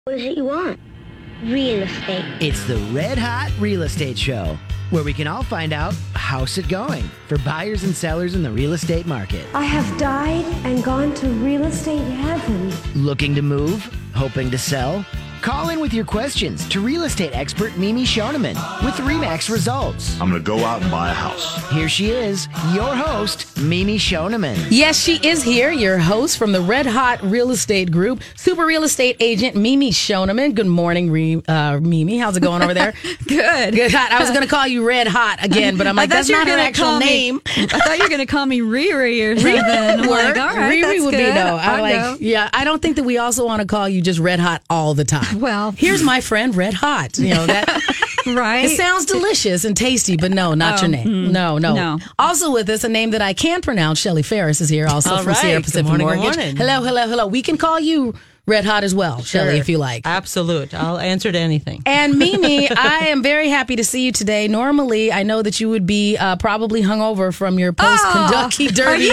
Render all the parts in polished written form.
What is it you want? Real estate. It's the Red Hot Real Estate Show, where we can all find out how's it going for buyers and sellers in the real estate market. I have died and gone to real estate heaven. Looking to move? Hoping to sell? Call in with your questions to real estate expert Mimi Shoneman with RE/MAX Results. I'm going to go out and buy a house. Here she is, your host, Mimi Shoneman. Yes, she is here, your host from the Red Hot Real Estate Group, super real estate agent Mimi Shoneman. Good morning, Mimi. How's it going over there? Good. Good. Hot. I was going to call you Red Hot again, but I'm like, that's not her actual name. I thought you were going to call me Riri or something. I'm like, all right, Riri that's would good. be no. I'll go. Yeah, I don't think that we also want to call you just Red Hot all the time. Well, here's my friend Red Hot. You know that. Right. It sounds delicious and tasty, but no, not your name. No. Also with us, a name that I can pronounce, Shelly Ferris is here, also from Sierra Pacific Mortgage. Good morning. Hello. We can call you Red Hot as well, Shelly, if you like. Absolute. I'll answer to anything. And Mimi, I am very happy to see you today. Normally, I know that you would be probably hungover from your post-Kentucky Derby,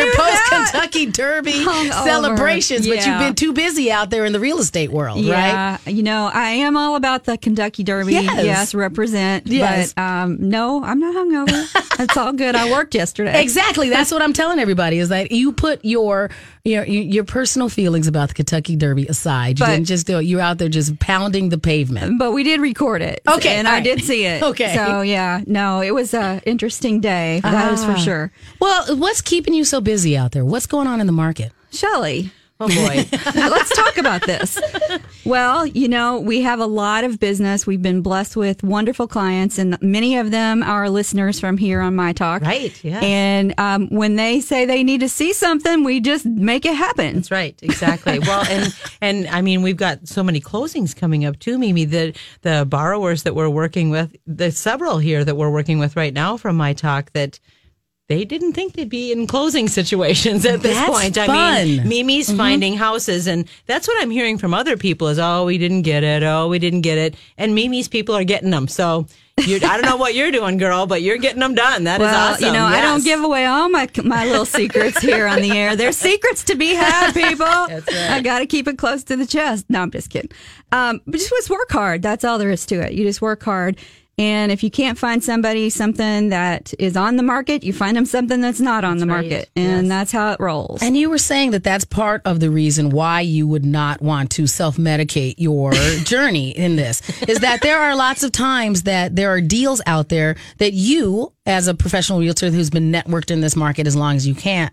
celebrations, but you've been too busy out there in the real estate world, right? Yeah, you know, I am all about the Kentucky Derby. Yes, represent. Yes. But no, I'm not hungover. It's all good. I worked yesterday. Exactly. That's what I'm telling everybody is that you put your personal feelings about the Kentucky Derby aside. You didn't just do it. You're out there just pounding the pavement. But we did record it. Okay. And I did see it. Okay. So, yeah, no, it was an interesting day. That is for sure. Well, what's keeping you so busy out there? What's going on in the market? Shelley. Oh, boy. Let's talk about this. Well, you know, we have a lot of business. We've been blessed with wonderful clients, and many of them are listeners from here on My Talk. Right, yeah. And when they say they need to see something, we just make it happen. That's right, exactly. Well, and I mean, we've got so many closings coming up too, Mimi. The borrowers that we're working with, there's several here that we're working with right now from My Talk that they didn't think they'd be in closing situations at this point. Fun. I mean, Mimi's finding houses, and that's what I'm hearing from other people is, we didn't get it. And Mimi's people are getting them. So I don't know what you're doing, girl, but you're getting them done. That is awesome. You know, yes. I don't give away all my little secrets here on the air. There's secrets to be had, people. That's right. I got to keep it close to the chest. No, I'm just kidding. But just work hard. That's all there is to it. You just work hard. And if you can't find something that is on the market, you find them something that's not on the market. And that's how it rolls. And you were saying that that's part of the reason why you would not want to self-medicate your journey in this, is that there are lots of times that there are deals out there that you, as a professional realtor who's been networked in this market as long as you can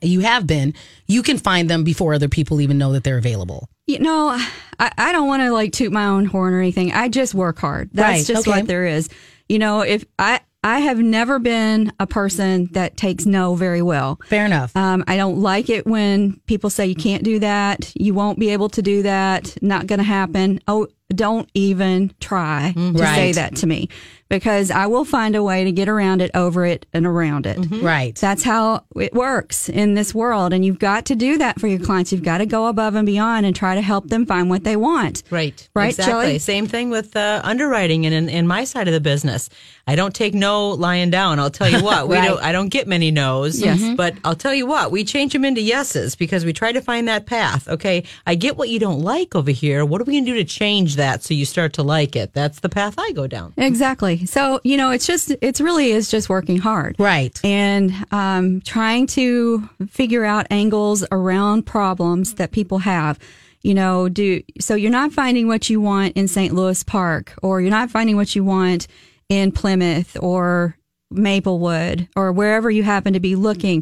find them before other people even know that they're available. You know, I don't want to toot my own horn or anything. I just work hard. That's just what there is. You know, if I have never been a person that takes no very well. Fair enough. I don't like it when people say you can't do that. You won't be able to do that. Not going to happen. Oh, don't even try to say that to me, because I will find a way to get around it, over it, and around it. Mm-hmm. Right. That's how it works in this world. And you've got to do that for your clients. You've got to go above and beyond and try to help them find what they want. Right. Right, exactly. Shelley? Same thing with underwriting and in my side of the business. I don't take no lying down. I'll tell you what, I don't get many no's. Yes. But I'll tell you what, we change them into yeses because we try to find that path. Okay, I get what you don't like over here. What are we going to do to change that so you start to like it? That's the path I go down. Exactly. So, you know, it really is just working hard. Right. And trying to figure out angles around problems that people have. You know, so you're not finding what you want in St. Louis Park, or you're not finding what you want in Plymouth or Maplewood or wherever you happen to be looking.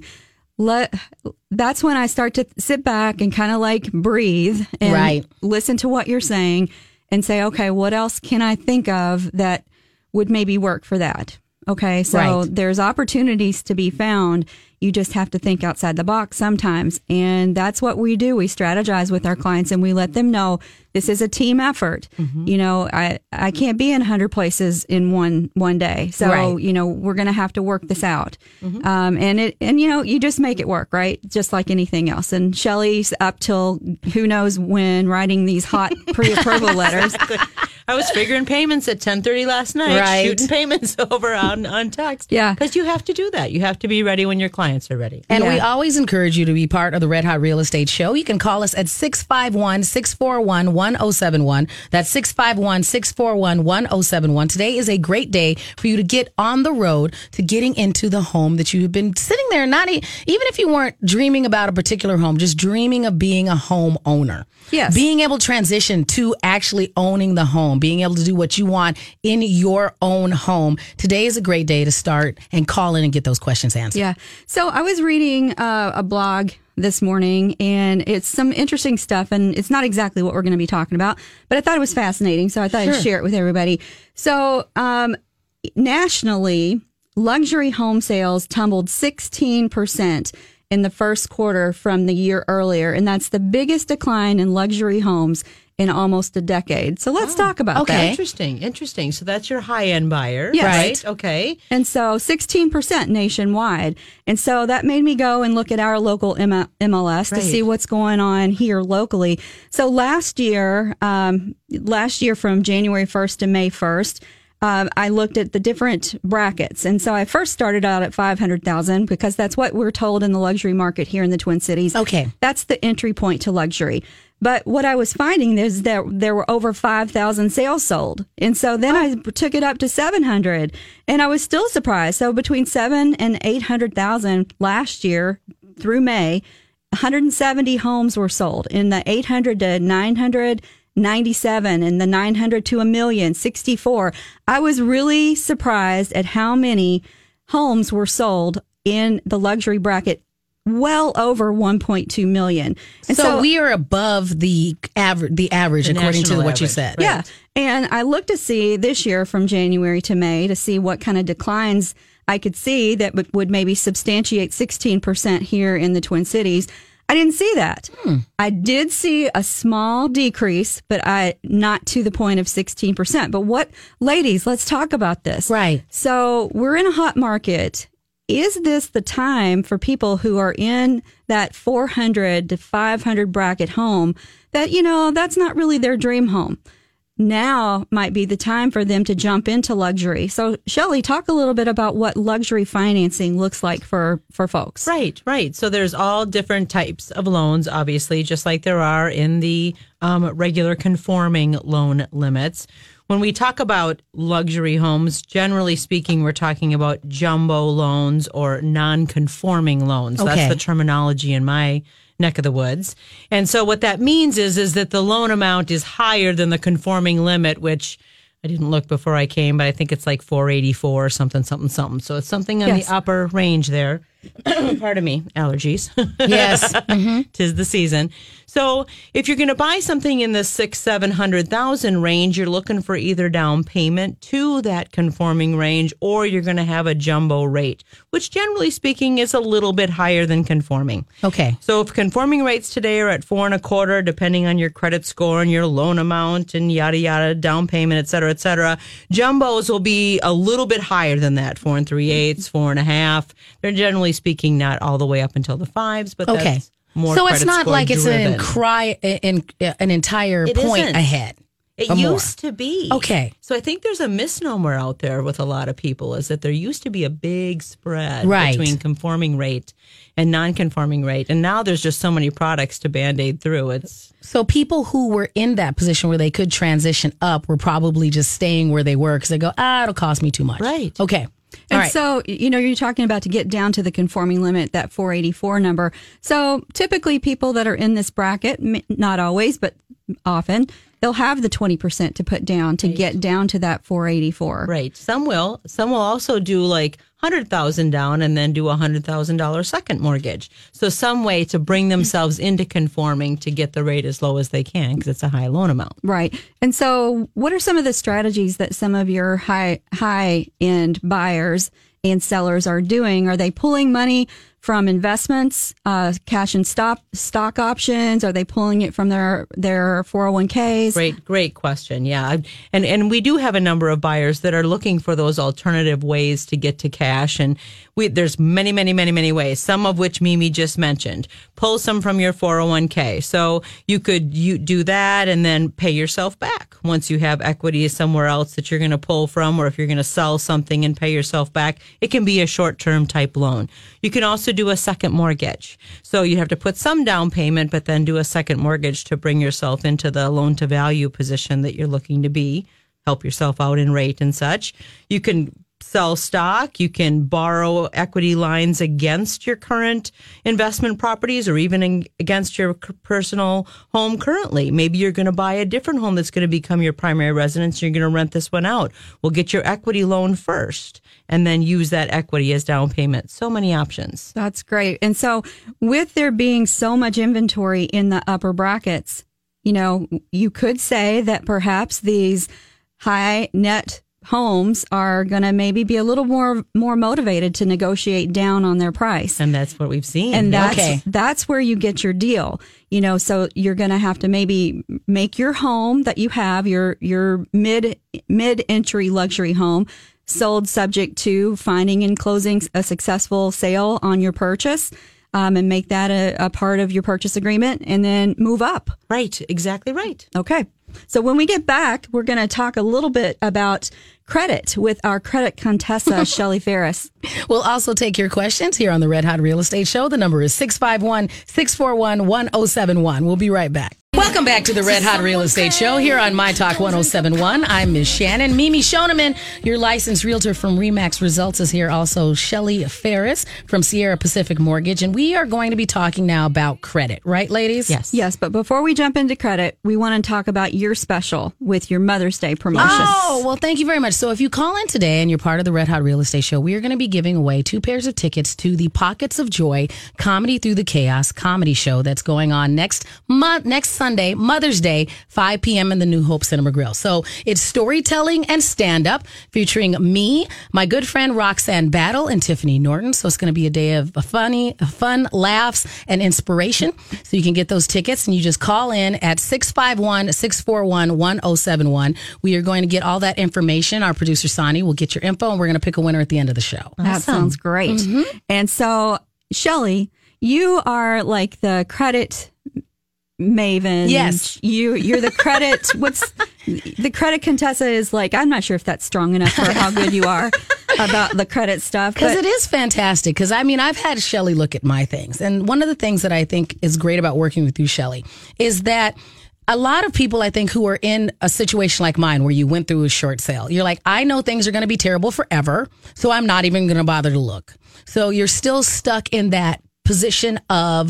That's when I start to sit back and kind of breathe and listen to what you're saying and say, okay, what else can I think of that would maybe work for that? Okay, so there's opportunities to be found. You just have to think outside the box sometimes. And that's what we do. We strategize with our clients and we let them know this is a team effort. Mm-hmm. You know, I can't be in 100 places in one day. So, you know, we're going to have to work this out. Mm-hmm. And you know, you just make it work, right? Just like anything else. And Shelley's up till who knows when writing these hot pre-approval letters. I was figuring payments at 10:30 last night, Right. shooting payments over on text. Yeah. Because you have to do that. You have to be ready when your clients are ready. And we Yeah. always encourage you to be part of the Red Hot Real Estate Show. You can call us at 651-641-1071. That's 651-641-1071. Today is a great day for you to get on the road to getting into the home that you have been sitting there, even if you weren't dreaming about a particular home, just dreaming of being a home owner. Yes. Being able to transition to actually owning the home, being able to do what you want in your own home. Today is a great day to start and call in and get those questions answered. Yeah. So I was reading a blog this morning, and it's some interesting stuff, and it's not exactly what we're going to be talking about, but I thought it was fascinating, so I thought I'd share it with everybody. So nationally, luxury home sales tumbled 16% in the first quarter from the year earlier, and that's the biggest decline in luxury homes in almost a decade. So let's talk about that. Interesting. So that's your high-end buyer, Yes. right? Okay. And so 16% nationwide. And so that made me go and look at our local MLS to Right. see what's going on here locally. So last year from January 1st to May 1st, I looked at the different brackets. And so I first started out at 500,000 because that's what we're told in the luxury market here in the Twin Cities. Okay. That's the entry point to luxury. But what I was finding is that there were over 5,000 sales sold. And so then I took it up to 700, and I was still surprised. So between 7 and 800,000 last year through May, 170 homes were sold. In the 800 to 900, 97, and the 900 to a million, 64. I was really surprised at how many homes were sold in the luxury bracket, well over 1.2 million. And So we are above the average according to national what you average, said. right. yeah. And I looked to see this year from January to May to see what kind of declines I could see that would maybe substantiate 16% here in the Twin Cities. I didn't see that. I did see a small decrease, but not to the point of 16%. But ladies, let's talk about this. Right. So we're in a hot market. Is this the time for people who are in that 400 to 500 bracket home that, that's not really their dream home? Now might be the time for them to jump into luxury. So, Shelley, talk a little bit about what luxury financing looks like for folks. Right. So there's all different types of loans, obviously, just like there are in the regular conforming loan limits. When we talk about luxury homes, generally speaking, we're talking about jumbo loans or non-conforming loans. Okay. That's the terminology in my neck of the woods. And so what that means is that the loan amount is higher than the conforming limit, which I didn't look before I came, but I think it's like 484 or something. So it's something on Yes. the upper range there. Pardon me, allergies. Yes. Tis the season. So if you're going to buy something in the 600,000-700,000 range, you're looking for either down payment to that conforming range, or you're going to have a jumbo rate, which generally speaking is a little bit higher than conforming. Okay. So if conforming rates today are at 4.25%, depending on your credit score and your loan amount and yada yada, down payment, et cetera, jumbos will be a little bit higher than that, 4 3/8, 4.5. They're generally speaking not all the way up until the 5s, but Okay. that's more. So it's credit not score like it's driven. an entire It point isn't. ahead. It or more. used to be. Okay. So I think there's a misnomer out there with a lot of people is that there used to be a big spread Right. between conforming rate and non-conforming rate. And now there's just so many products to Band-Aid through. It's So people who were in that position where they could transition up were probably just staying where they were because they go, it'll cost me too much. Right. Okay. All And right. so, you're talking about to get down to the conforming limit, that 484 number. So typically people that are in this bracket, not always, but often, they'll have the 20% to put down to get down to that 484. right. Some will also do like 100,000 down and then do a $100,000 second mortgage. So some way to bring themselves into conforming to get the rate as low as they can because it's a high loan amount. Right. And so what are some of the strategies that some of your high end buyers and sellers are doing? Are they pulling money from investments, cash and stock options? Are they pulling it from their 401ks? Great question. Yeah. And we do have a number of buyers that are looking for those alternative ways to get to cash. And there's many ways, some of which Mimi just mentioned. Pull some from your 401k. So you could do that and then pay yourself back once you have equity somewhere else that you're going to pull from, or if you're going to sell something and pay yourself back. It can be a short-term type loan. You can also do a second mortgage. So you have to put some down payment, but then do a second mortgage to bring yourself into the loan-to-value position that you're looking to be. Help yourself out in rate and such. You can sell stock. You can borrow equity lines against your current investment properties, or even against your personal home currently. Maybe you're going to buy a different home that's going to become your primary residence. You're going to rent this one out. Well, get your equity loan first and then use that equity as down payment. So many options. That's great. And so with there being so much inventory in the upper brackets, you could say that perhaps these high net homes are going to maybe be a little more motivated to negotiate down on their price. And that's what we've seen. And that's where you get your deal. So you're going to have to maybe make your home that you have, your mid-entry luxury home, sold subject to finding and closing a successful sale on your purchase. And make that a part of your purchase agreement, and then move up. Right. Exactly right. Okay. So when we get back, we're going to talk a little bit about credit with our credit Contessa, Shelly Ferris. We'll also take your questions here on the Red Hot Real Estate Show. The number is 651-641-1071. We'll be right back. Welcome back to the Red Hot Real Estate Show here on My Talk 1071. I'm Ms. Shannon. Mimi Shoneman, your licensed realtor from RE/MAX Results, is here. Also, Shelly Ferris from Sierra Pacific Mortgage. And we are going to be talking now about credit. Right, ladies? Yes. Yes, but before we jump into credit, we want to talk about your special with your Mother's Day promotion. Oh, well, thank you very much. So if you call in today and you're part of the Red Hot Real Estate Show, we are going to be giving away 2 pairs of tickets to the Pockets of Joy Comedy Through the Chaos comedy show that's going on next Sunday, Mother's Day, 5 p.m. in the New Hope Cinema Grill. So it's storytelling and stand-up featuring me, my good friend Roxanne Battle, and Tiffany Norton. So it's going to be a day of fun, laughs, and inspiration. So you can get those tickets, and you just call in at 651-641-1071. We are going to get all that information. Our producer, Sonny, will get your info, and we're going to pick a winner at the end of the show. Awesome. That sounds great. Mm-hmm. And so, Shelly, you are like the credit maven. Yes. You're the credit. The credit Contessa is like, I'm not sure if that's strong enough for how good you are about the credit stuff. Because it is fantastic. Because I've had Shelly look at my things. And one of the things that I think is great about working with you, Shelly, is that a lot of people, I think, who are in a situation like mine where you went through a short sale, you're like, I know things are going to be terrible forever, so I'm not even going to bother to look. So you're still stuck in that position of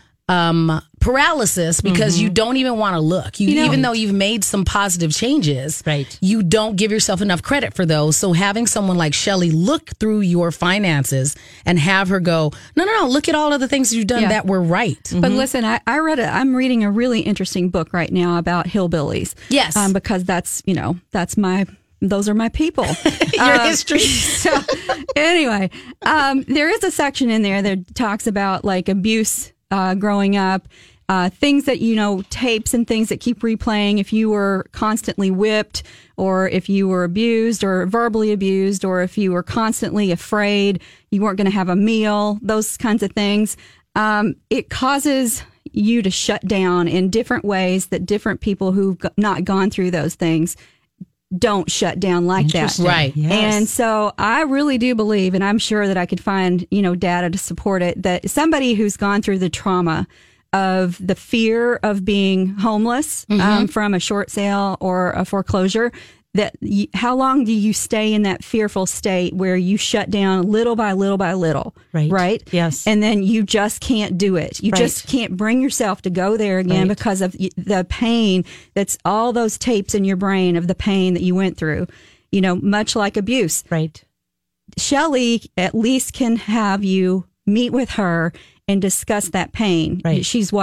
paralysis because you don't even want to look. Even though you've made some positive changes, right, you don't give yourself enough credit for those. So having someone like Shelly look through your finances and have her go, no, look at all of the things you've done that were right. But listen, I'm reading a really interesting book right now about hillbillies. Yes. Because those are my people. Your history. So anyway, there is a section in there that talks about like abuse growing up, things that, tapes and things that keep replaying if you were constantly whipped or if you were abused or verbally abused or if you were constantly afraid you weren't going to have a meal, those kinds of things. It causes you to shut down in different ways that different people who've not gone through those things don't shut down like that. Right. Yes. And so I really do believe, and I'm sure that I could find, data to support it, that somebody who's gone through the trauma of the fear of being homeless from a short sale or a foreclosure, how long do you stay in that fearful state where you shut down little by little by little? Right? Yes. And then you just can't do it. You just can't bring yourself to go there again because of the pain that's all those tapes in your brain of the pain that you went through, much like abuse. Right. Shelly at least can have you meet with her and discuss that pain. Right. She's watched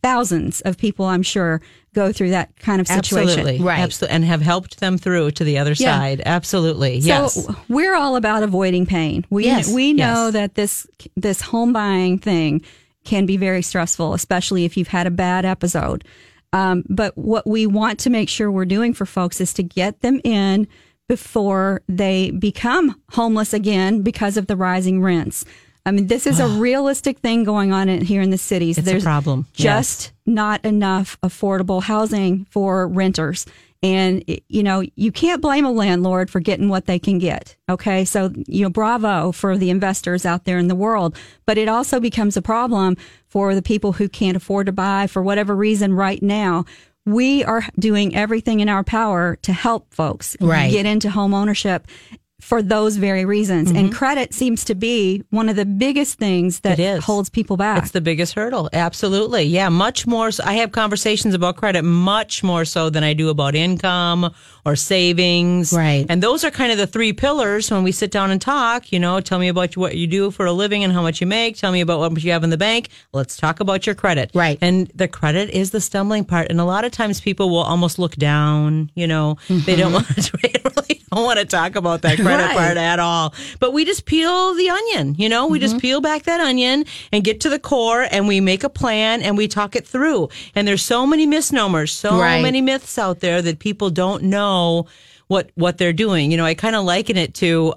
thousands of people, I'm sure, go through that kind of situation. Absolutely. Right. Absolutely. And have helped them through to the other Yeah. side. Absolutely. Yes. So we're all about avoiding pain. We know Yes. that this home buying thing can be very stressful, especially if you've had a bad episode. But what we want to make sure we're doing for folks is to get them in before they become homeless again because of the rising rents. I mean, this is a realistic thing going on here in the cities. It's There's a problem. just not enough affordable housing for renters. And, you can't blame a landlord for getting what they can get. Okay. So, bravo for the investors out there in the world. But it also becomes a problem for the people who can't afford to buy for whatever reason right now. We are doing everything in our power to help folks get into home ownership for those very reasons. And credit seems to be one of the biggest things that holds people back. It's the biggest hurdle. Absolutely. Yeah. Much more. I have conversations about credit much more so than I do about income or savings. Right. And those are kind of the three pillars when we sit down and talk. Tell me about what you do for a living and how much you make. Tell me about what you have in the bank. Let's talk about your credit. Right. And the credit is the stumbling part. And a lot of times people will almost look down. They don't want to really don't want to talk about that credit part at all. But we just peel the onion, we just peel back that onion and get to the core, and we make a plan and we talk it through. And there's so many misnomers, so many myths out there that people don't know what they're doing. I kind of liken it to,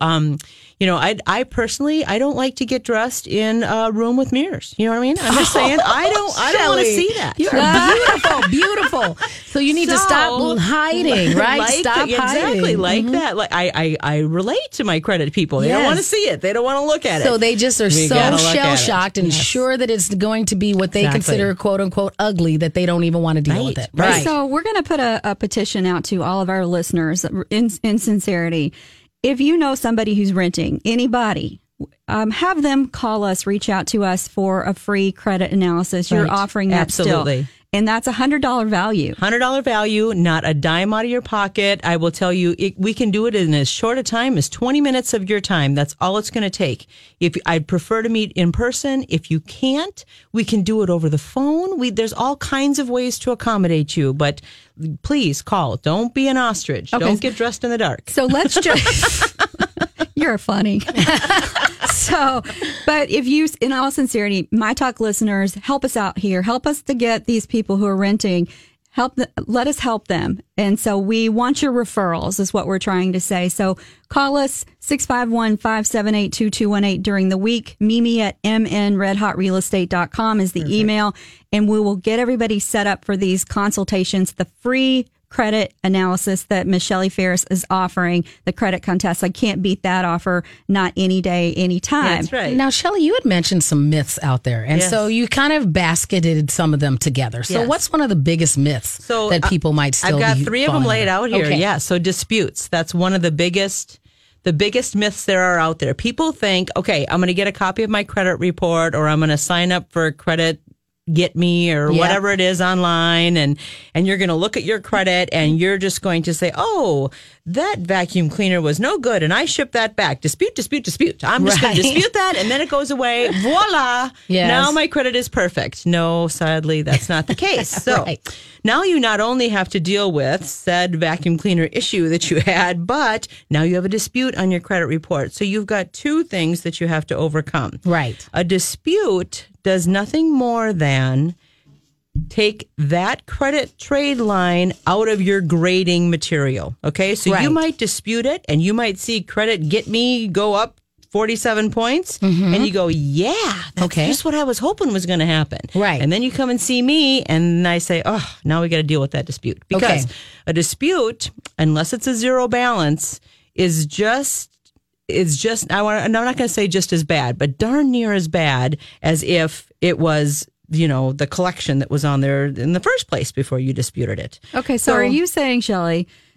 I personally, I don't like to get dressed in a room with mirrors. You know what I mean? I'm just saying, I don't want to see that. You're beautiful. So you need to stop hiding, right? Stop hiding. Exactly, like that. Like I relate to my credit people. They don't want to see it. They don't want to look at it. So they just are so shell-shocked and sure that it's going to be what they consider, quote unquote, ugly, that they don't even want to deal with it. Right. So we're going to put a petition out to all of our listeners in sincerity. If you know somebody who's renting, anybody, have them call us, reach out to us for a free credit analysis. You're offering that still. And that's $100 value. $100 value, not a dime out of your pocket. I will tell you, we can do it in as short a time as 20 minutes of your time. That's all it's going to take. I'd prefer to meet in person. If you can't, we can do it over the phone. There's all kinds of ways to accommodate you, but please call. Don't be an ostrich. Okay. Don't get dressed in the dark. So let's just... You're funny. But if you, in all sincerity, My Talk listeners, help us out here. Help us to get these people who are renting. Let us help them. And so we want your referrals is what we're trying to say. So call us 651-578-2218 during the week. Mimi at mnredhotrealestate.com is the email. And we will get everybody set up for these consultations, the free credit analysis that Ms. Shelley Ferris is offering, the credit contest. I can't beat that offer, not any day, any time. That's right. Now, Shelley, you had mentioned some myths out there, and so you kind of basketed some of them together. So what's one of the biggest myths that people might still I've got be 3 of them laid out here. Okay. Yeah, so disputes. That's one of the biggest myths there are out there. People think, okay, I'm going to get a copy of my credit report, or I'm going to sign up for Credit Get Me or whatever it is online, and you're going to look at your credit and you're just going to say, oh, that vacuum cleaner was no good and I shipped that back. Dispute. I'm just going to dispute that, and then it goes away. Voila. Yes. Now my credit is perfect. No, sadly, that's not the case. So now you not only have to deal with said vacuum cleaner issue that you had, but now you have a dispute on your credit report. So you've got 2 things that you have to overcome. Right. A dispute does nothing more than take that credit trade line out of your grading material. Okay, so you might dispute it, and you might see Credit Get Me go up 47 points, and you go, that's just what I was hoping was going to happen. Right. And then you come and see me, and I say, oh, now we got to deal with that dispute. Because a dispute, unless it's a zero balance, I'm not going to say just as bad, but darn near as bad as if it was, the collection that was on there in the first place before you disputed it. Okay, so are you saying, Shelley, that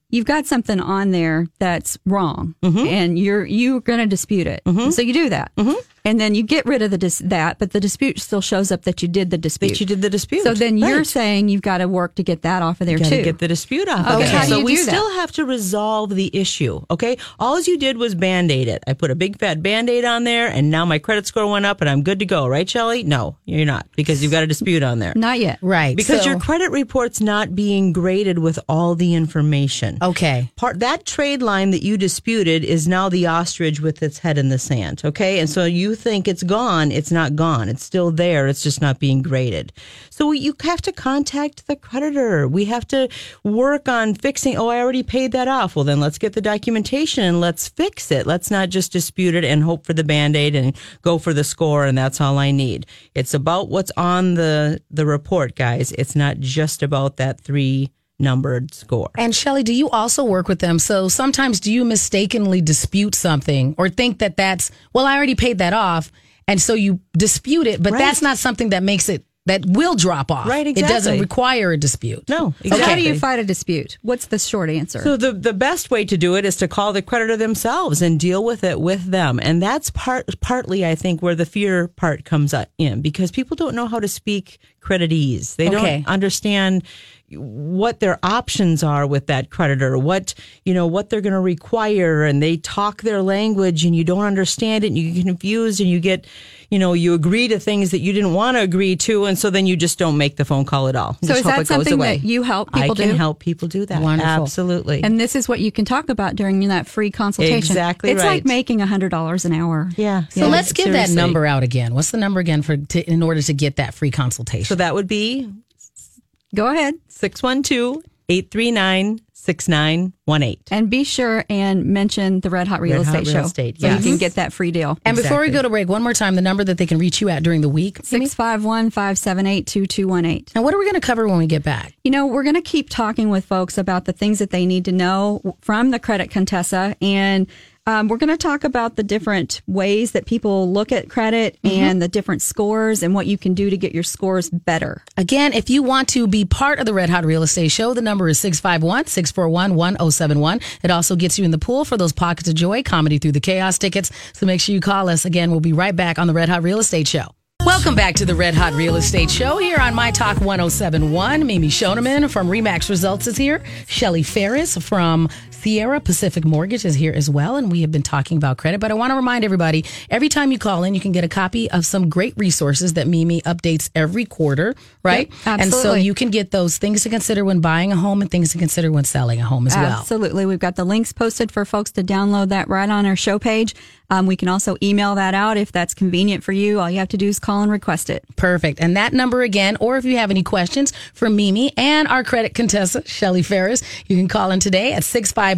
you've got something on there that's wrong, and you're going to dispute it. So you do that, and then you get rid of that, but the dispute still shows up that you did the dispute. That you did the dispute. So then you're saying you've got to work to get that off of there You gotta too. get the dispute off. Okay, of how there. do So you we do that? still have to resolve the issue. Okay, all you did was Band-Aid it. I put a big fat Band-Aid on there, and now my credit score went up, and I'm good to go. Right, Shelley? No, you're not, because you've got a dispute on there. Not yet, Right. Because so- your credit report's not being graded with all the information. Okay. That trade line that you disputed is now the ostrich with its head in the sand. Okay, and so you think it's gone. It's not gone. It's still there. It's just not being graded. So you have to contact the creditor. We have to work on fixing. Oh, I already paid that off. Well, then let's get the documentation and let's fix it. Let's not just dispute it and hope for the Band-Aid and go for the score and that's all I need. It's about what's on the report, guys. It's not just about that 3-numbered score. And Shelley, do you also work with them? So sometimes do you mistakenly dispute something or think that that's, well, I already paid that off. And so you dispute it, but Right. that's not something that makes it, that will drop off. Right, It doesn't exactly. require a dispute. No, So how do exactly. you fight a dispute? What's the short answer? So the best way to do it is to call the creditor themselves and deal with it with them. And that's partly, I think, where the fear part comes in, because people don't know how to speak creditese. They Okay. don't understand what their options are with that creditor, what they're going to require, and they talk their language and you don't understand it and you get confused and you get, you agree to things that you didn't want to agree to, and so then you just don't make the phone call at all. So Just is hope that it goes something away. that you help people I can do? help people do that. Wonderful. Absolutely. And this is what you can talk about during that free consultation. Exactly It's right. like making $100 an hour. yeah. So let's give that seriously. number out again. What's the number again in order to get that free consultation? So that would be Go ahead 612-839-6918. and be sure and mention the Red Hot Real Red Hot Estate Real Show. Estate, So you yes. can get that free deal. and before we exactly. go to break, one more time, the number that they can reach you at during the week. 651-578-2218. And what are we going to cover when we get back? We're going to keep talking with folks about the things that they need to know from the Credit Contessa. And we're going to talk about the different ways that people look at credit and the different scores and what you can do to get your scores better. Again, if you want to be part of the Red Hot Real Estate Show, the number is 651-641-1071. It also gets you in the pool for those Pockets of Joy Comedy Through the Chaos tickets. So make sure you call us. Again, we'll be right back on the Red Hot Real Estate Show. Welcome back to the Red Hot Real Estate Show here on My Talk 1071. Mimi Shoneman from RE/MAX Results is here. Shelley Ferris from Sierra Pacific Mortgage is here as well. And we have been talking about credit. But I want to remind everybody, every time you call in, you can get a copy of some great resources that Mimi updates every quarter, right? Yep, and so absolutely. you can get those things to consider when buying a home and things to consider when selling a home as well. Absolutely. We've got the links posted for folks to download that right on our show page. We can also email that out if that's convenient for you. All you have to do is call and request it. Perfect. And that number again, or if you have any questions for Mimi and our credit Contessa, Shelley Ferris, you can call in today at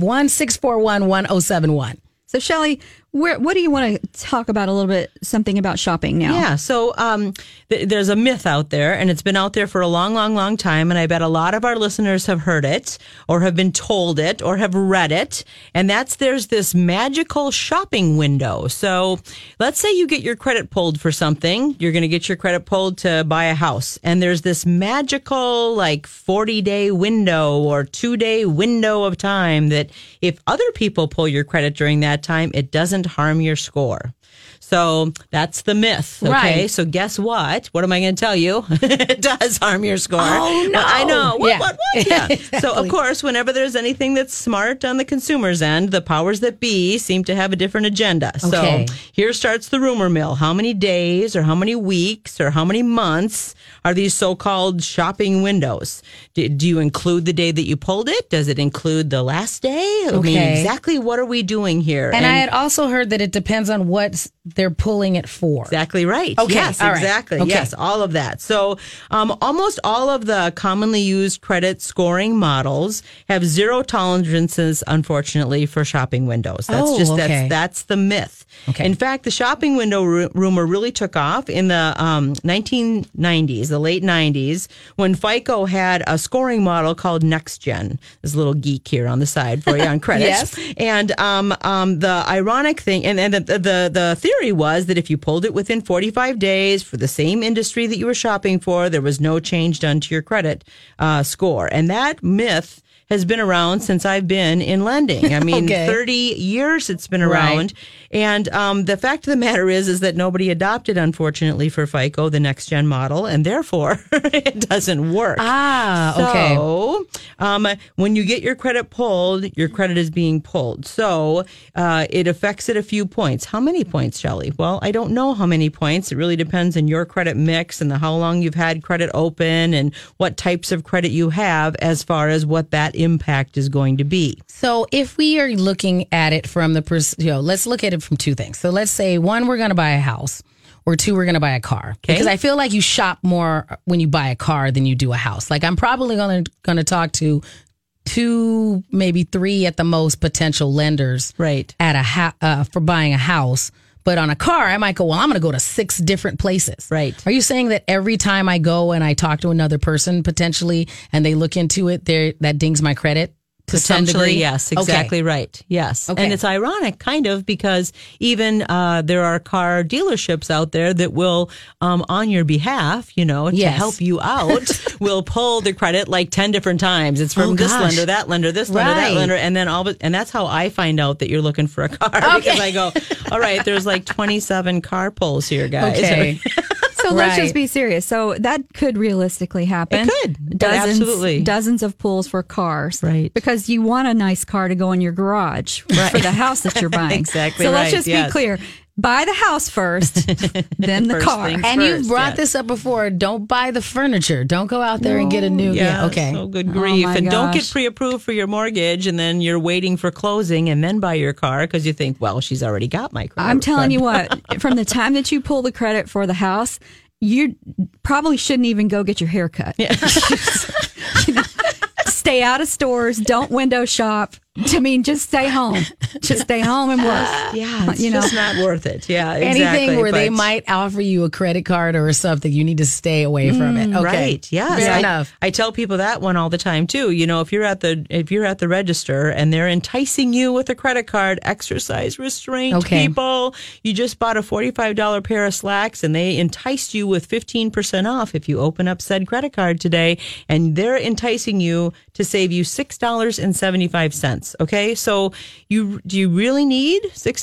651-641-1071. So, Shelley, what do you want to talk about a little bit, something about shopping now? Yeah, so there's a myth out there, and it's been out there for a long, long, long time, and I bet a lot of our listeners have heard it, or have been told it, or have read it, and there's this magical shopping window. So let's say you get your credit pulled for something. You're going to get your credit pulled to buy a house, and there's this magical, 40-day window or 2-day window of time that if other people pull your credit during that time, it doesn't harm your score. So that's the myth. Okay. Right. So guess what? What am I going to tell you? It does harm your score. Oh, no. I know. Yeah. What? Yeah. Exactly. So of course, whenever there's anything that's smart on the consumer's end, the powers that be seem to have a different agenda. Okay. So here starts the rumor mill. How many days or how many weeks or how many months are these so-called shopping windows? Do you include the day that you pulled it? Does it include the last day? I mean, Okay. exactly what are we doing here? And I had also heard that it depends on what they're pulling it for. Exactly right. Okay, Yes, all right. exactly. Okay. Yes, all of that. So almost all of the commonly used credit scoring models have zero tolerances, unfortunately, for shopping windows. That's Oh, just okay. that's the myth. Okay. In fact, the shopping window rumor really took off in the 1990s, the late 90s, when FICO had a scoring model called NextGen. There's a little geek here on the side for you on credits. Yes. And the ironic thing, and the theory was that if you pulled it within 45 days for the same industry that you were shopping for, there was no change done to your credit score. And that myth has been around since I've been in lending. I mean, Okay. 30 years it's been around. And the fact of the matter is that nobody adopted, unfortunately, for FICO, the next gen model, and therefore it doesn't work. Okay. So, when you get your credit pulled, your credit is being pulled. So, it affects it a few points. How many points, Shelley? Well, I don't know how many points. It really depends on your credit mix and how long you've had credit open and what types of credit you have as far as what that impact is going to be. So if we are looking at it from let's look at it from two things. So let's say, one, we're going to buy a house, or two, we're going to buy a car. Okay. Because I feel like you shop more when you buy a car than you do a house. Like, I'm probably going to talk to 2, maybe 3 at the most potential lenders Right. at for buying a house. But on a car, I might go, well, I'm going to go to 6 different places. Right. Are you saying that every time I go and I talk to another person potentially and they look into it, that dings my credit to some Potentially, degree? yes, exactly right. Yes. Okay. And it's ironic, kind of, because even there are car dealerships out there that will, on your behalf, to Yes. help you out, will pull the credit like 10 different times. It's from this gosh. lender, that lender, this lender, that Right. lender. And then and that's how I find out that you're looking for a car because I go, all right, there's like 27 car pulls here, guys. Okay. So let's Right. just be serious. So that could realistically happen. It could. Absolutely. Dozens of pulls for cars. Right. Because you want a nice car to go in your garage for the house that you're buying. Exactly So let's right, just yes. be clear. Buy the house first, then the First car. things And you've first, brought yes. this up before. Don't buy the furniture. Don't go out there and get a new. Yeah, Okay. Oh, good grief. my And don't get gosh. pre-approved for your mortgage and then you're waiting for closing and then buy your car because you think, well, she's already got my credit. I'm telling you what, from the time that you pull the credit for the house, you probably shouldn't even go get your hair cut. Stay out of stores. Don't window shop. I mean, just stay home. Just stay home and work. Yeah, it's You know. just not worth it. Yeah, Anything exactly, where they but- might offer you a credit card or something, you need to stay away from it. Okay. Right. Yes. Fair I, enough. I tell people that one all the time too. If you're at the register and they're enticing you with a credit card, exercise restraint, Okay. people. You just bought a $45 pair of slacks and they enticed you with 15% off if you open up said credit card today, and they're enticing you to save you $6.75. Okay, so do you really need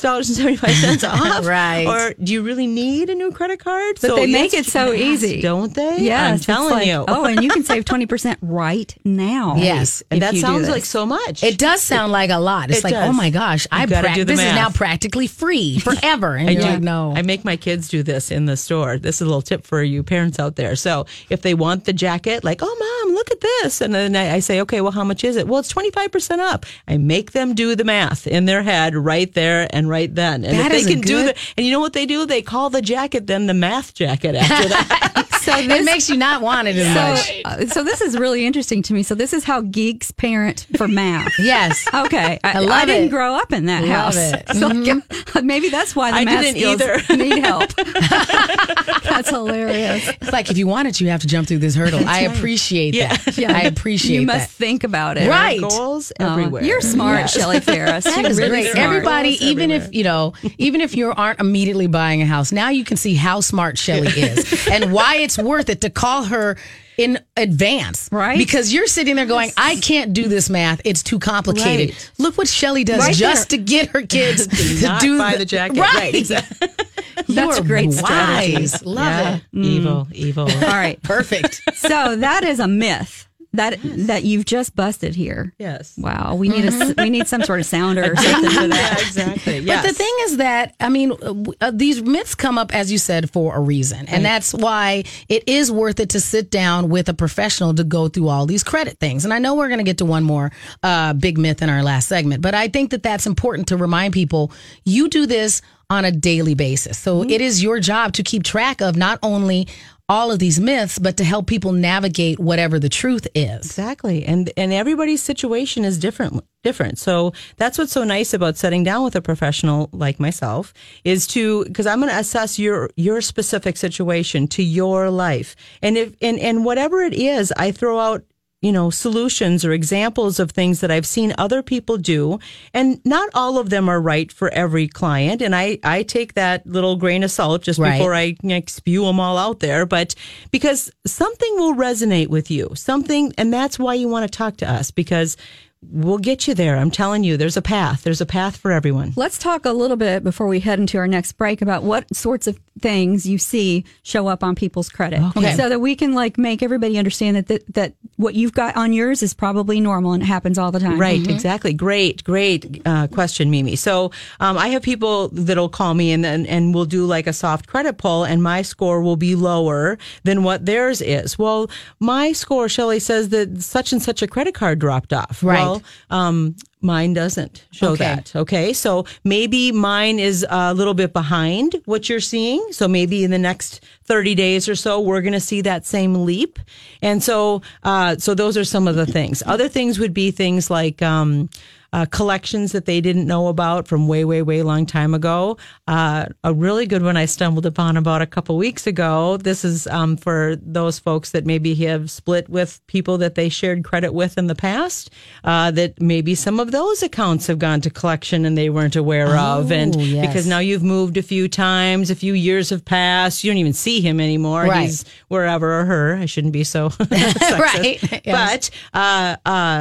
$6.75 off? Right. Or do you really need a new credit card? But So they make yes, it so yes, easy. don't they? Yes, I'm it's telling like, you. Oh, and you can save 20% right now. Yes. And if that you do sounds this. like so much. It does sound like a lot. It's It like, does. oh my gosh, You've gotta do the this is math. now practically free forever. And you're like, no. I make my kids do this in the store. This is a little tip for you parents out there. So if they want the jacket, like, oh, Mom, look at this. And then I say, okay, well, how much is it? Well, it's 25% up. I make them do the math in their head right there and right then. And That if they is a can do good- and you know what they do? They call the jacket then the math jacket after that. So it makes you not want it as much. So this is really interesting to me. So this is how geeks parent for math. Yes. Okay, I love didn't it. grow up in that Love house. it. So maybe that's why the I math didn't skills either. need help. That's hilarious. It's like, if you want it, you have to jump through this hurdle. I appreciate that. I appreciate You that. must think about it. Right. Goals Oh, everywhere. You're smart, Yes. Shelley Ferris. That You're is really great. smart. Everybody, Girls even everywhere. even if you aren't immediately buying a house, now you can see how smart Shelley is and why it's worth it to call her in advance. Right. Because you're sitting there going, I can't do this math. It's too complicated. Right. Look what Shelley does Right just to get her kids to Not do buy the jacket. Right. Exactly. That's a great strategy. wise. Love Yeah. it. Evil. All right. Perfect. So that is a myth that you've just busted here. Yes. Wow. We need some sort of sounder or something for that. Yeah, exactly. But Yes. the thing is that, I mean, these myths come up, as you said, for a reason. And that's why it is worth it to sit down with a professional to go through all these credit things. And I know we're going to get to one more big myth in our last segment, but I think that that's important to remind people you do this on a daily basis. So it is your job to keep track of not only all of these myths, but to help people navigate whatever the truth is. Exactly. And everybody's situation is different. So that's what's so nice about sitting down with a professional like myself is because I'm going to assess your specific situation to your life. And and whatever it is, I throw out solutions or examples of things that I've seen other people do. And not all of them are right for every client. And I take that little grain of salt just before I spew them all out there. But because something will resonate with you, and that's why you want to talk to us, because we'll get you there. I'm telling you, there's a path. There's a path for everyone. Let's talk a little bit before we head into our next break about what sorts of things you see show up on people's credit. Okay. So that we can make everybody understand that what you've got on yours is probably normal and it happens all the time. Right, exactly. Great question, Mimi. So I have people that'll call me and we'll do like a soft credit pull, and my score will be lower than what theirs is. Well, my score, Shelley, says that such and such a credit card dropped off. Right. Well, mine doesn't show that. Okay. So maybe mine is a little bit behind what you're seeing. So maybe in the next 30 days or so, we're going to see that same leap. And so those are some of the things. Other things would be things like, collections that they didn't know about from way, way, way long time ago. A really good one I stumbled upon about a couple weeks ago. This is for those folks that maybe have split with people that they shared credit with in the past, that maybe some of those accounts have gone to collection and they weren't aware of. And because now you've moved a few times, a few years have passed, you don't even see him anymore. Right. He's wherever, or her. I shouldn't be so sexist. Right. Yes. But,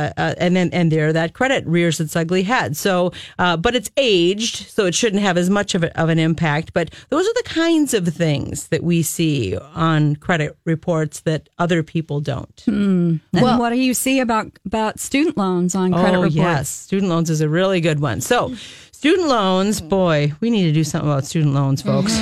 and there that credit rears its ugly head. So, but it's aged, so it shouldn't have as much of an impact. But those are the kinds of things that we see on credit reports that other people don't. And what do you see about student loans on credit reports? Yes, student loans is a really good one. So, student loans, boy, we need to do something about student loans, folks.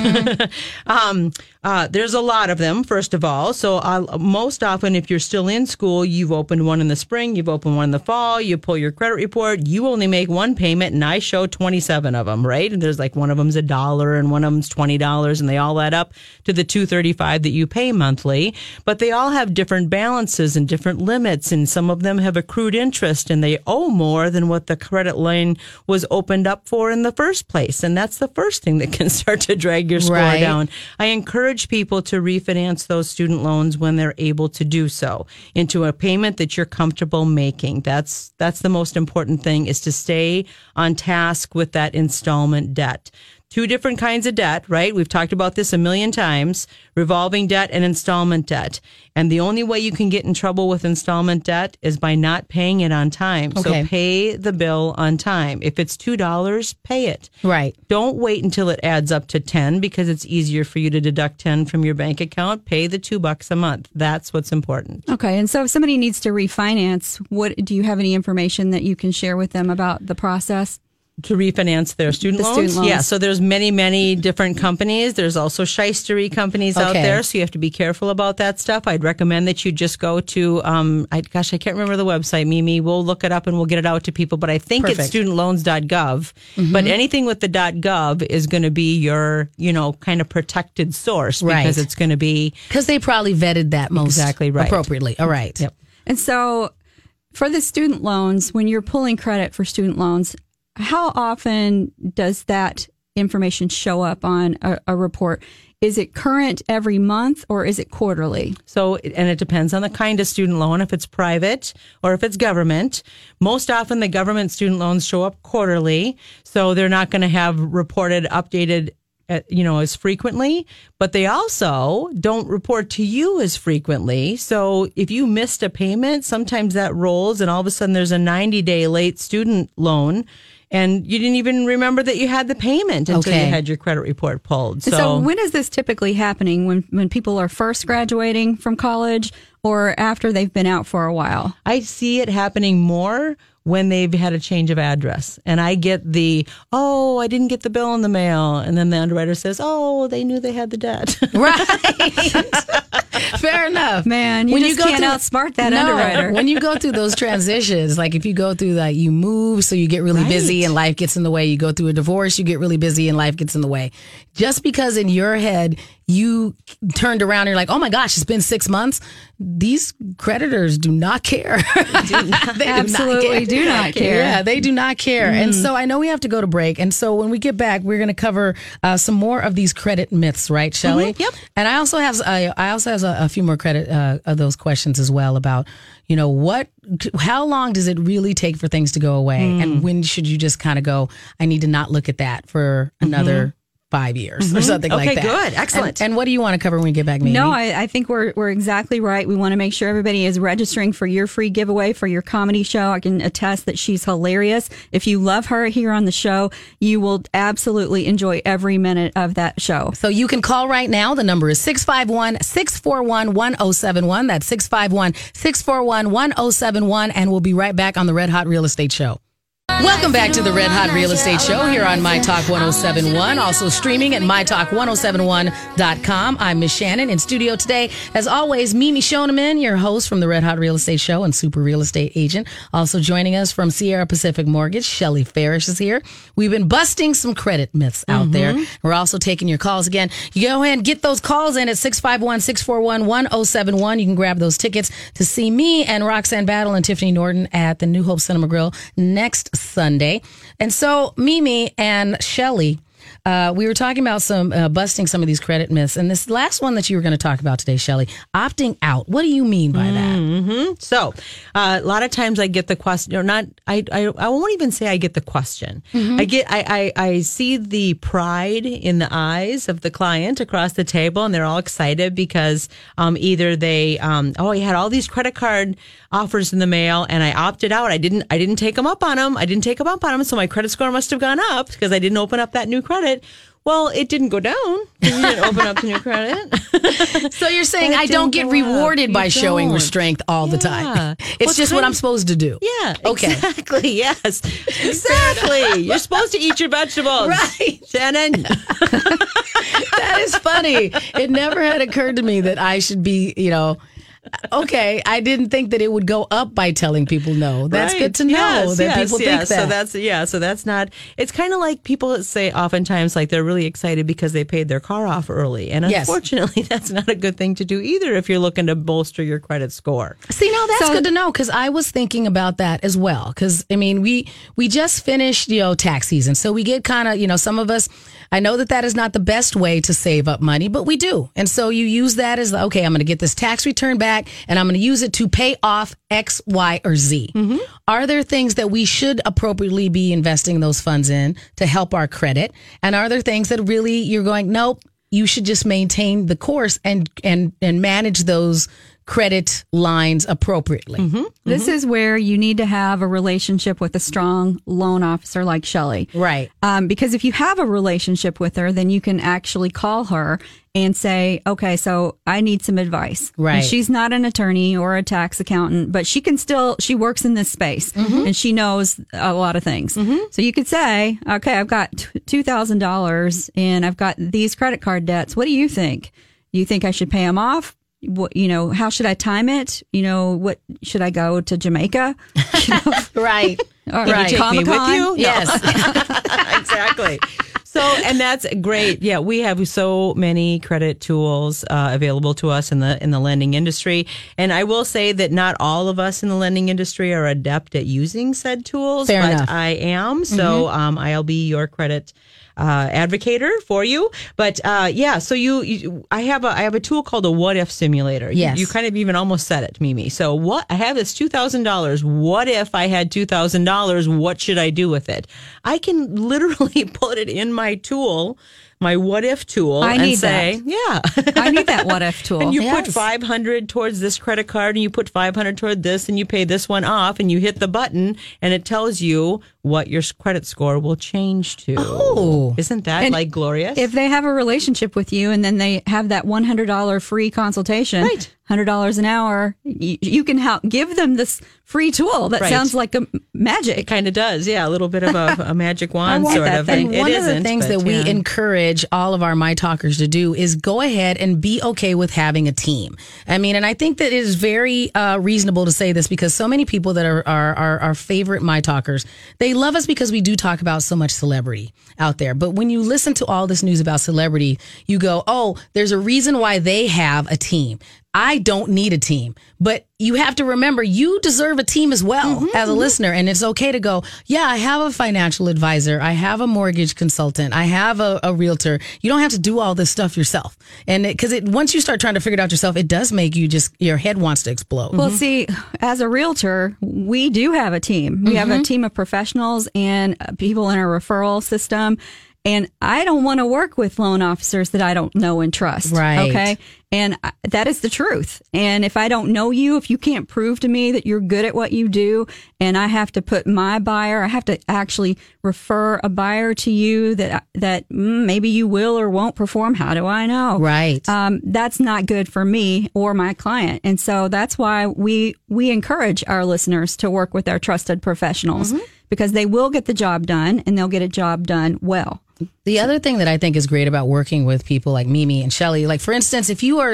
There's a lot of them, first of all. So most often, if you're still in school, you've opened one in the spring, you've opened one in the fall, you pull your credit report, you only make one payment, and I show 27 of them, right? And there's like one of them's $1 and one of them's $20, and they all add up to the $235 that you pay monthly. But they all have different balances and different limits, and some of them have accrued interest, and they owe more than what the credit line was opened up for in the first place. And that's the first thing that can start to drag your score down. I encourage people to refinance those student loans when they're able to do so into a payment that you're comfortable making. That's the most important thing, is to stay on task with that installment debt. Two different kinds of debt, right? We've talked about this a million times, revolving debt and installment debt. And the only way you can get in trouble with installment debt is by not paying it on time. Okay. So pay the bill on time. If it's $2, pay it. Right. Don't wait until it adds up to 10, because it's easier for you to deduct 10 from your bank account. Pay the $2 a month. That's what's important. Okay. And so if somebody needs to refinance, do you have any information that you can share with them about the process? To refinance their student loans? Yeah, so there's many different companies. There's also shystery companies out there, so you have to be careful about that stuff. I'd recommend that you just go to, I can't remember the website, Mimi. We'll look it up and we'll get it out to people, but I think it's studentloans.gov. But anything with the .gov is going to be your, kind of protected source, because it's going to be... Because they probably vetted that most appropriately. All right. Yep. And so for the student loans, when you're pulling credit for student loans, how often does that information show up on a report? Is it current every month or is it quarterly? So, and it depends on the kind of student loan, if it's private or if it's government. Most often the government student loans show up quarterly, so they're not going to have reported, updated as frequently, but they also don't report to you as frequently. So if you missed a payment, sometimes that rolls and all of a sudden there's a 90-day late student loan and you didn't even remember that you had the payment until you had your credit report pulled. So when is this typically happening? When people are first graduating from college or after they've been out for a while? I see it happening more when they've had a change of address. And I get I didn't get the bill in the mail. And then the underwriter says, they knew they had the debt. Right. Fair enough. Man, you can't outsmart that underwriter. When you go through those transitions, like if you go through you move, so you get really busy and life gets in the way. You go through a divorce, you get really busy and life gets in the way. Just because in your head you turned around and you're like, oh my gosh, it's been 6 months. These creditors do not care. They absolutely do not care. Yeah, they do not care. And so I know we have to go to break. And so when we get back, we're going to cover some more of these credit myths, right, Shelley? Yep. And I also have has a few more credit of those questions as well about, how long does it really take for things to go away? And when should you just kind of go, I need to not look at that for another 5 years or something like that. Okay, good. Excellent. And what do you want to cover when we get back, Mimi? No, I think we're exactly right. We want to make sure everybody is registering for your free giveaway for your comedy show. I can attest that she's hilarious. If you love her here on the show, you will absolutely enjoy every minute of that show. So you can call right now. The number is 651-641-1071. That's 651-641-1071. And we'll be right back on the Red Hot Real Estate Show. Welcome back to the Red Hot Real Estate Show here on My Talk 1071, also streaming at mytalk1071.com. I'm Miss Shannon in studio today. As always, Mimi Shoneman, your host from the Red Hot Real Estate Show and super real estate agent. Also joining us from Sierra Pacific Mortgage, Shelly Farish is here. We've been busting some credit myths out there. We're also taking your calls again. You go ahead and get those calls in at 651-641-1071. You can grab those tickets to see me and Roxanne Battle and Tiffany Norton at the New Hope Cinema Grill next Sunday. And so Mimi and Shelly, we were talking about busting some of these credit myths. And this last one that you were going to talk about today, Shelly, opting out. What do you mean by that? So a lot of times I get the question, or not, I won't even say I get the question. I see the pride in the eyes of the client across the table, and they're all excited because either they, I had all these credit card offers in the mail and I opted out. I didn't take them up on them. So my credit score must have gone up because I didn't open up that new credit. Well, it didn't go down because you didn't open up the new credit. So you're saying I don't get rewarded by showing restraint all the time. It's just what I'm supposed to do. Yeah. Okay. Exactly. Yes. Exactly. You're supposed to eat your vegetables. Right. Shannon. That is funny. It never had occurred to me that I should be, okay, I didn't think that it would go up by telling people no. That's good to know that people think that. So that's not, it's kind of like people say oftentimes like they're really excited because they paid their car off early. And unfortunately, that's not a good thing to do either if you're looking to bolster your credit score. See, now that's good to know because I was thinking about that as well. Because, I mean, we just finished, tax season. So we get kind of, some of us, I know that is not the best way to save up money, but we do. And so you use that as, okay, I'm going to get this tax return back and I'm going to use it to pay off X, Y, or Z. Are there things that we should appropriately be investing those funds in to help our credit? And are there things that really you're going, nope, you should just maintain the course and manage those credit lines appropriately? This is where you need to have a relationship with a strong loan officer like Shelly. Right. Because if you have a relationship with her, then you can actually call her and say, okay, so I need some advice. Right. And she's not an attorney or a tax accountant, but she works in this space and she knows a lot of things. So you could say, okay, I've got $2,000 and I've got these credit card debts. What do you think? You think I should pay them off? What, how should I time it? What should I go to Jamaica? Right. Or Can you take me with you? No. Yes. Exactly. So, and that's great. Yeah, we have so many credit tools available to us in the lending industry. And I will say that not all of us in the lending industry are adept at using said tools, Fair enough. I am. So I'll be your credit advocator for you. But so I have a tool called a what if simulator. Yes. You kind of even almost said it, Mimi. So I have this $2,000. What if I had $2,000? What should I do with it? I can literally put it in my tool, my what if tool, I need that what if tool. And you put $500 towards this credit card, and you put $500 toward this, and you pay this one off, and you hit the button, and it tells you what your credit score will change to. Oh, isn't that glorious? If they have a relationship with you, and then they have that $100 free consultation, right. $100 an hour, you can give them this free tool. That sounds like a magic. It kind of does, yeah. A little bit of a magic wand sort of. And one of the things that we encourage all of our My Talkers to do is go ahead and be okay with having a team. I mean, and I think that it is very reasonable to say this because so many people that are our favorite My Talkers, they love us because we do talk about so much celebrity out there. But when you listen to all this news about celebrity, you go, oh, there's a reason why they have a team. I don't need a team, but you have to remember you deserve a a team as well as a listener. And it's okay to go, yeah, I have a financial advisor. I have a mortgage consultant. I have a realtor. You don't have to do all this stuff yourself. And because once you start trying to figure it out yourself, it does make you your head wants to explode. Well, see, as a realtor, we do have a team. We have a team of professionals and people in our referral system. And I don't want to work with loan officers that I don't know and trust. Right. Okay. And that is the truth. And if I don't know you, if you can't prove to me that you're good at what you do, and I have to put my buyer, I have to actually refer a buyer to you that maybe you will or won't perform. How do I know? Right. That's not good for me or my client. And so that's why we encourage our listeners to work with our trusted professionals because they will get the job done and they'll get a job done well. The other thing that I think is great about working with people like Mimi and Shelly, like for instance,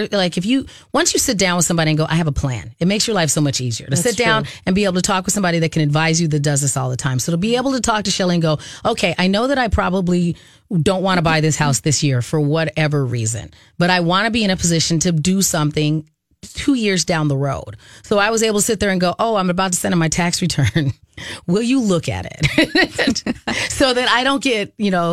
once you sit down with somebody and go, I have a plan, it makes your life so much easier to sit down and be able to talk with somebody that can advise you that does this all the time. So to be able to talk to Shelly and go, okay, I know that I probably don't want to buy this house this year for whatever reason, but I want to be in a position to do something 2 years down the road. So I was able to sit there and go, oh, I'm about to send in my tax return. Will you look at it? So that I don't get,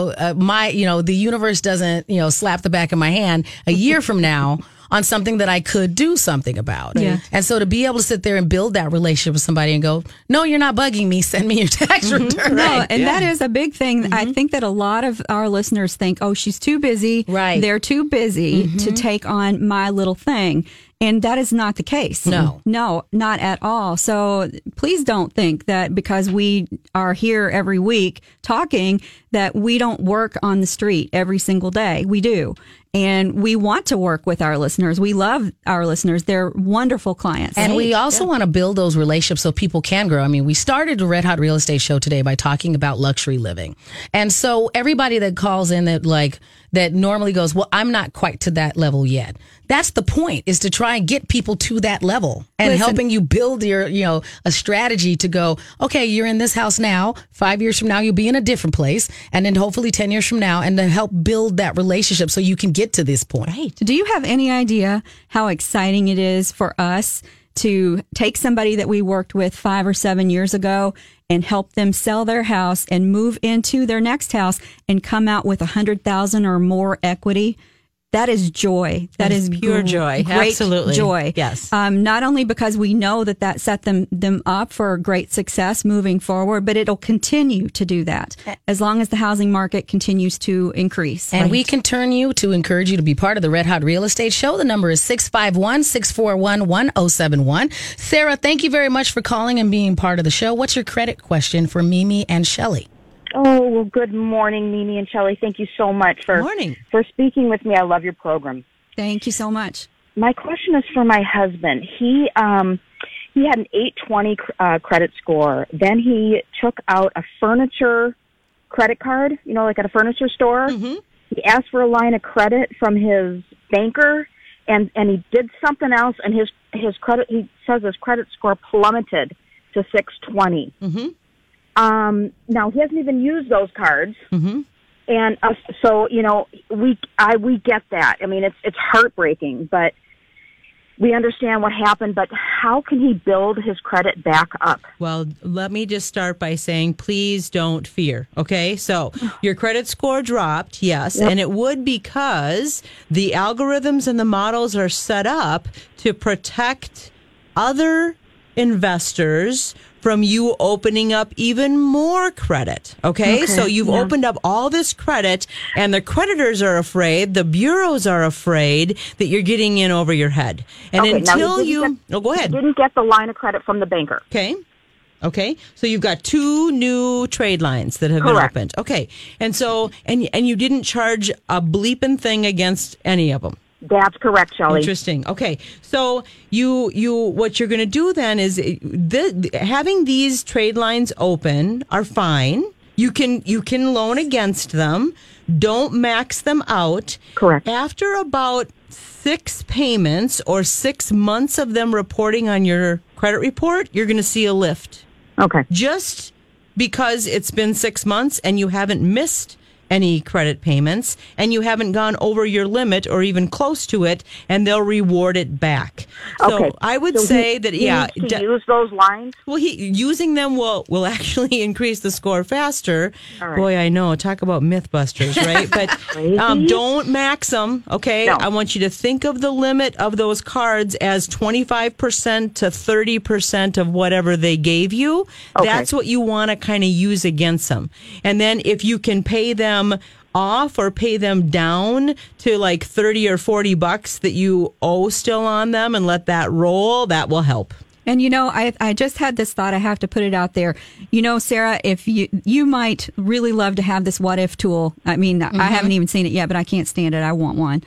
the universe doesn't, slap the back of my hand a year from now on something that I could do something about. Yeah. And so to be able to sit there and build that relationship with somebody and go, no, you're not bugging me. Send me your tax return. No, and that is a big thing. I think that a lot of our listeners think, oh, she's too busy. Right. They're too busy to take on my little thing. And that is not the case. No, not at all. So please don't think that because we are here every week talking that we don't work on the street every single day. We do. And we want to work with our listeners. We love our listeners. They're wonderful clients. And we also want to build those relationships so people can grow. I mean, we started the Red Hot Real Estate Show today by talking about luxury living. And so everybody that calls in that normally goes, well, I'm not quite to that level yet. That's the point, is to try and get people to that level and helping you build your, a strategy to go, okay, you're in this house now. 5 years from now, you'll be in a different place. And then hopefully 10 years from now, and to help build that relationship so you can get to this point. Right. Do you have any idea how exciting it is for us to take somebody that we worked with 5 or 7 years ago and help them sell their house and move into their next house and come out with $100,000 or more equity? That is joy. That is pure joy. Great Absolutely. joy. Yes. Not only because we know that set them up for great success moving forward, but it'll continue to do that as long as the housing market continues to increase. And we can turn you to encourage you to be part of the Red Hot Real Estate Show. The number is 651-641-1071. Sarah, thank you very much for calling and being part of the show. What's your credit question for Mimi and Shelly? Oh, well, good morning, Mimi and Shelly. Thank you so much for speaking with me. I love your program. Thank you so much. My question is for my husband. He had an 820 credit score. Then he took out a furniture credit card, like at a furniture store. Mm-hmm. He asked for a line of credit from his banker, and he did something else, and his credit, he says his credit score plummeted to 620. Mm-hmm. Now he hasn't even used those cards. Mm-hmm. And so, we get that. I mean, it's heartbreaking, but we understand what happened, but how can he build his credit back up? Well, let me just start by saying, please don't fear. Okay. So your credit score dropped. Yes. Yep. And it would because the algorithms and the models are set up to protect other investors from you opening up even more credit. Okay. So you've opened up all this credit, and the creditors are afraid, the bureaus are afraid that you're getting in over your head. And until go ahead. You didn't get the line of credit from the banker. Okay. So you've got 2 new trade lines that have been opened. Okay. And so, and you didn't charge a bleeping thing against any of them. That's correct, Shelley. Interesting. Okay. So you what you're going to do then is having these trade lines open are fine. You can loan against them. Don't max them out. Correct. After about 6 payments or 6 months of them reporting on your credit report, you're going to see a lift. Okay. Just because it's been 6 months and you haven't missed any credit payments and you haven't gone over your limit or even close to it, and they'll reward it back. So Okay. I would So say that, he needs to use those lines. well, using them will actually increase the score faster. All right. Boy, I know. Talk about Mythbusters, right? But Crazy. don't max them, okay? No. I want you to think of the limit of those cards as 25% to 30% of whatever they gave you. Okay. That's what you want to kind of use against them. And then if you can pay them off or pay them down to like 30 or 40 bucks that you owe still on them and let that roll, that will help. And I just had this thought. I have to put it out there. Sarah, if you might really love to have this what if tool. I mean, I haven't even seen it yet, but I can't stand it. I want one.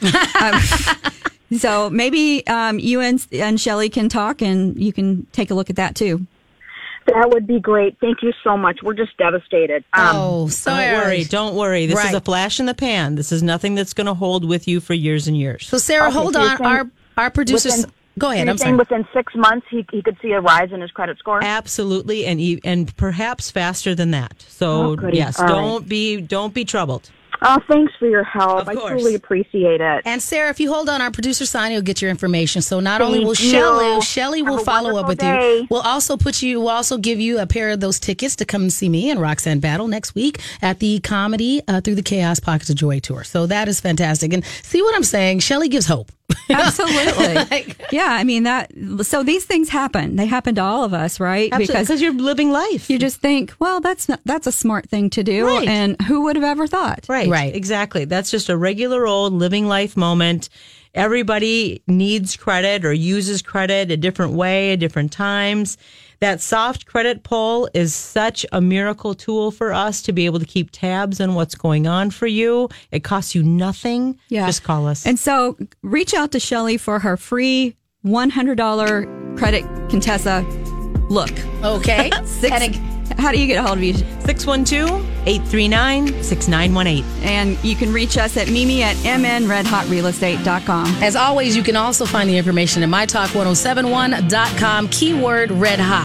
So maybe you and Shelley can talk, and you can take a look at that too. That would be great. Thank you so much. We're just devastated. Sorry. Don't worry. This is Right. a flash in the pan. This is nothing that's going to hold with you for years and years. So, Sarah, Okay, hold so you're on. saying Our producers. Go ahead. You're I'm saying sorry. within 6 months he could see a rise in his credit score? Absolutely, and perhaps faster than that. So Oh, goody. yes, All don't be troubled. Oh, thanks for your help. Of I course. truly appreciate it. And Sarah, if you hold on, our producer Sonia will get your information. So not only Thank will you. Shelley will Have a follow up with wonderful you. day. We'll also give you a pair of those tickets to come and see me and Roxanne Battle next week at the Comedy Through the Chaos Pockets of Joy tour. So that is fantastic. And see what I'm saying? Shelley gives hope. Absolutely. Yeah, I mean so these things happen. They happen to all of us, right? Because you're living life. you just think, well, that's a smart thing to do, Right. and who would have ever thought? Right. Exactly. That's just a regular old living life moment. Everybody needs credit or uses credit a different way at different times. That soft credit pull is such a miracle tool for us to be able to keep tabs on what's going on for you. It costs you nothing. Yeah. Just call us. And so reach out to Shelley for her free $100 credit Contessa look. Okay. How do you get a hold of you? 612-839-6918. And you can reach us at Mimi at mnredhotrealestate.com. As always, you can also find the information at mytalk1071.com, keyword red hot.